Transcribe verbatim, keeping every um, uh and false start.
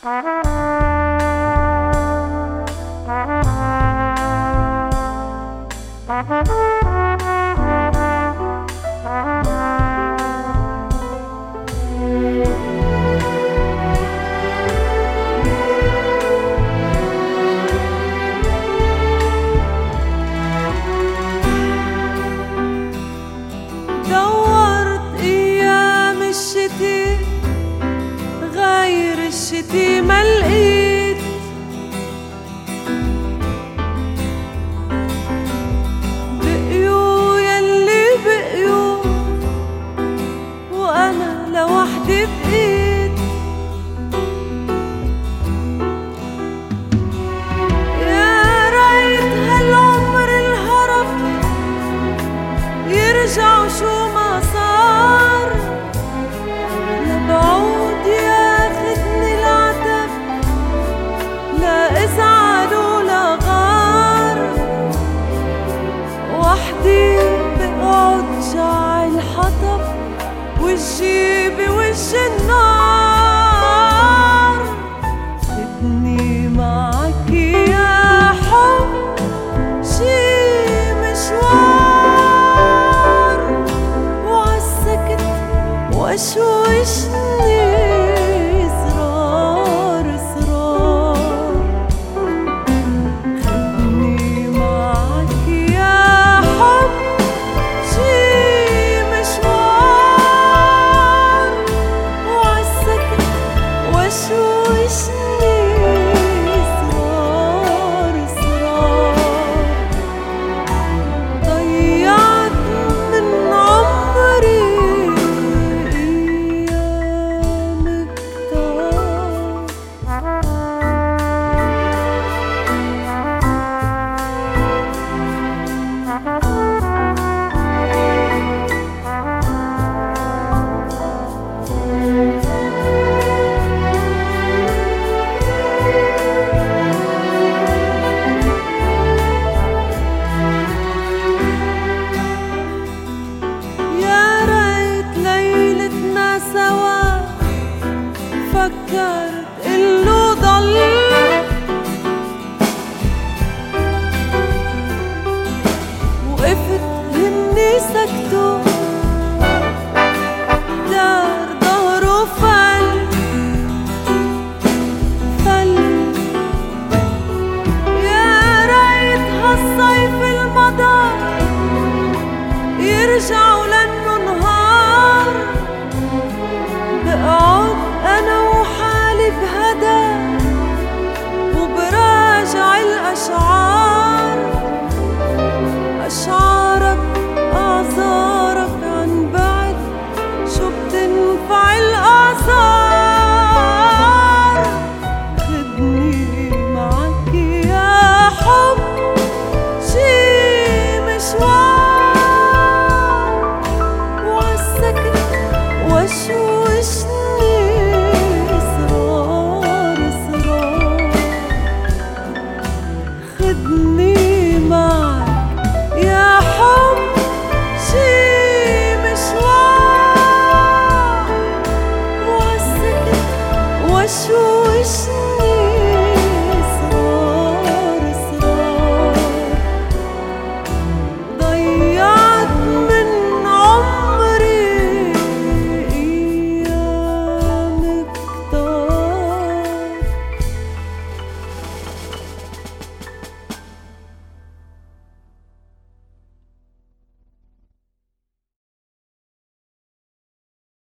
دورت ايام الشتي غير الشتي ما لقيت، بقيوا يلي بقيوا وانا لوحدي بقيت. يا ريت هالعمر الهرب يرجع شو ما صار، لبعود ياخدني العتب لا ازعل ولا غار، وحدي بقعد جاع الحطب وجهي بوجه النار. خدني معك يا حب شي مشوار، وعالسكت وشوشني اسرار اسرار. خدني معك يا حب شي مشوار، وعالسكت وشوشني اسرار اسرار. ضيعت من عمري ايام يا ريت ليلتنا سوا فكرت إنه ضل، وقفت هني سكتوا دار ظهره فل فل. يا ريت هالصيف المضى يرجعوا لأنه نهار، بقعد أنا وحالي بهدى وبراجع الأشعار. أشعارك أعذارك عن بعد شو بتنفع الآثار. خدني معك يا حب شي مشوار، وعالسكت وشوشني اسرار اسرار. خدني معك يا حب شي مشوار، وعالسكت وشوشني